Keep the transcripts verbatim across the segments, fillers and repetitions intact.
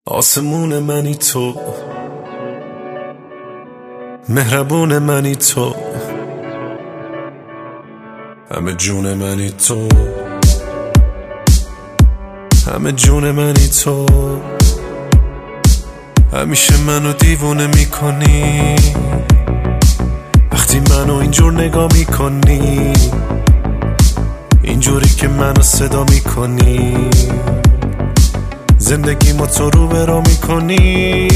آسمون منی تو، مهربون منی تو، همه جون منی تو، همه جون منی تو. همیشه منو دیوونه میکنی وقتی منو اینجور نگاه میکنی، اینجوری که منو صدا میکنی، زندگی ما تو رو برا میکنی.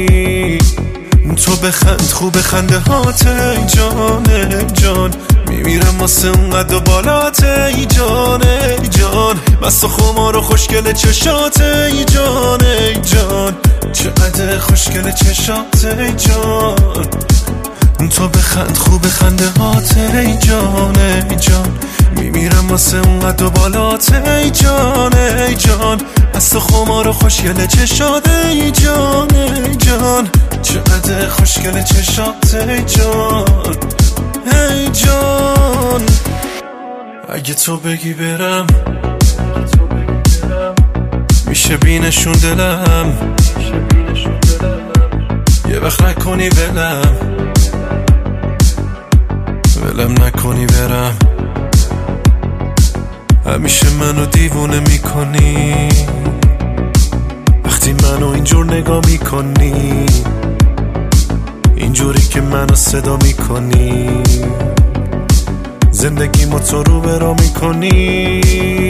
تو بخند خوب خنده هات ای جان ای جان، میمیرم واسه اونقدر بالات ای جان ای جان، مست و خمار و خوشگل چشات ای جان ای جان، چقدر خوشگل چشات ای جان. تو بخند خوب خنده هات ای جان ای جان، میمیرم واسه اونقدر بالات ای جان ای جان، مست و خمار و خوشگل چشات ای جان ای جان، چقدر خوشگل چشات ای جان ای جان. اگه تو بگی برم میشه بینشون دلم، یه وقت نکنی ولم ولم نکنی برم. همیشه منو دیوونه میکنی وقتی منو اینجور نگاه میکنی، اینجوری که منو صدا میکنی، زندگی ما تو رو برا میکنی.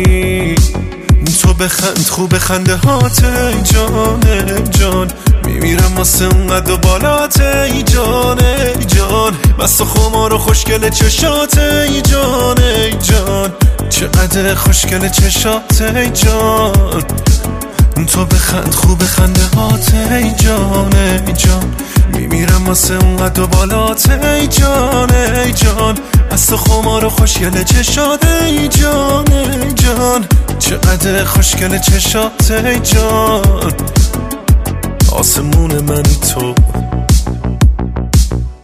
تو بخند خوب خنده هات ای جان ای جان، میمیرم واسه اونقدر بالات ای جان ای جان، مست و خمار و خوشگل چشات ای جان ای جان، چقدر خوشگل چشات ای جان. تو بخند خوب خنده هات ای جان ای جان، میمیرم واسه اونقدر بالات ای جان ای جان، مست و خمار و خوشگل چشات ای جان ای جان، چقدر خوشگل چشات ای جان. آسمون منی تو،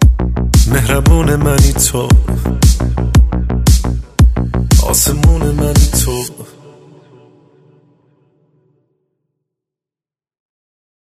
مهربون منی تو، آسمون منی